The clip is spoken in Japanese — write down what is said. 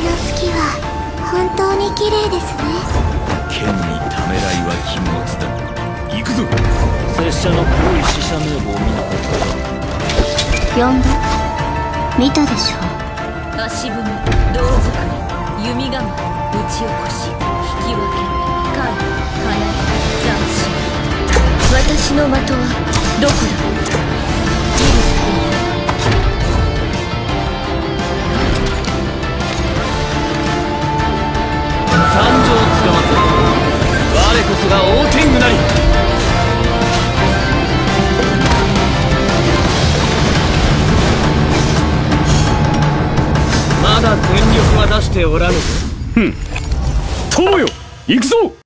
の月は本当に綺麗ですね。 剣にためらいは禁物だ。行くぞ。 拙者の黒い死者名簿を見なかったか。 呼んだ？見たでしょう。 足踏み、胴作り、弓構え、打ち起こし、引き分け、解、離れ、斬新。私の的はどこだ？ギリスでいい。 参上つかまつる。我こそが大天狗なり。まだ全力は出しておらぬぞ。 友よ、行くぞ。